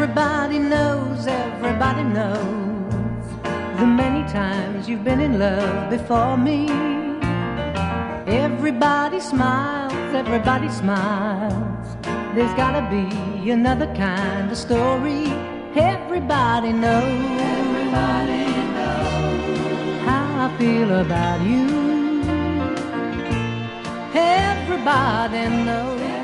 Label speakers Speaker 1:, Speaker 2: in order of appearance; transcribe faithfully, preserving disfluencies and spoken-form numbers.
Speaker 1: Everybody knows, everybody knows the many times you've been in love before me. Everybody smiles, everybody smiles. There's gotta be another kind of story. Everybody knows, everybody knows how I feel about you. Everybody knows.